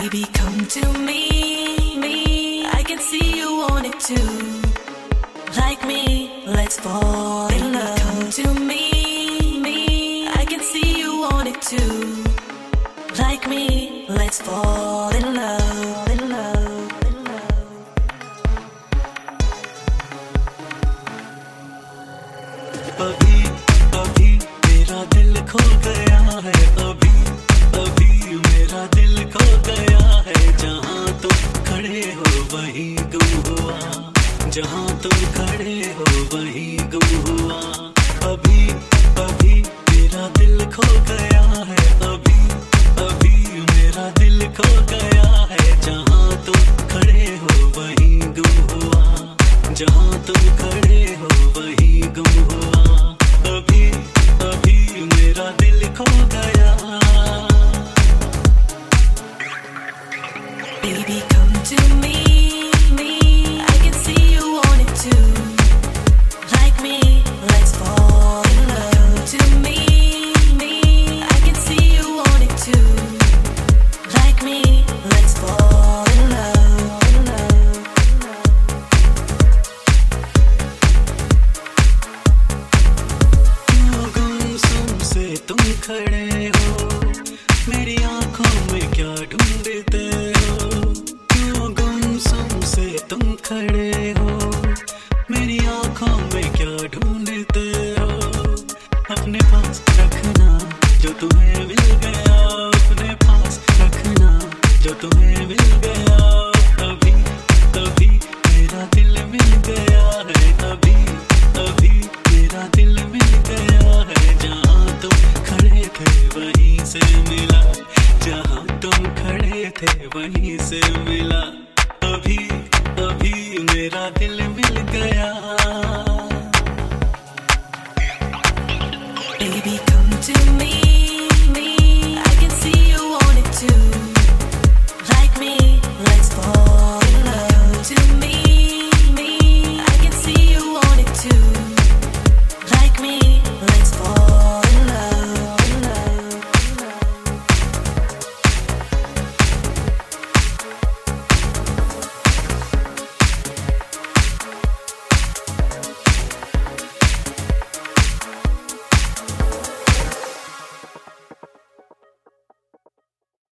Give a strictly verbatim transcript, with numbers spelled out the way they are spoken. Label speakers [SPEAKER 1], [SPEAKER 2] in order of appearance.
[SPEAKER 1] Baby, come to me, me. I can see you want it too. Like me, let's fall in love. Come to me, me. I can see you want it too. Like me, let's fall in love, in love, in love.
[SPEAKER 2] अभी अभी मेरा दिल खो गया है, अभी अभी मेरा दिल खो गया है। जहाँ तुम खड़े हो वहीं गुम हुआ, जहाँ तुम खड़े हो वहीं गुम हुआ। अभी अभी मेरा दिल खो गया है, अभी अभी मेरा दिल खो गया है। जहाँ तुम खड़े हो वहीं गुम हुआ, जहाँ तुम खड़े हो वहीं गुम हुआ। अभी अभी मेरा दिल खो गया।
[SPEAKER 1] Baby, come to me, me. I can see you want it too. Like me, let's fall in love. Come to me, me. I can see you want it too. Like me, let's fall in love, in love, in
[SPEAKER 2] क्यों गुमसुम से तुम खड़े हो, मेरी आंखों में क्या ढूंढते हो। क्यों गुमसुम से तुम खड़े हो, मेरी आंखों में क्या ढूंढते हो। अपने पास रखना जो तुम्हें मिल गया, अपने पास रखना जो तुम्हें मिल गया। अभी अभी मेरा दिल मिल गया है, अभी अभी मेरा दिल मिल गया है। जहाँ तुम खड़े थे वहीं से मिला, जहाँ तुम खड़े थे वहीं से मिला।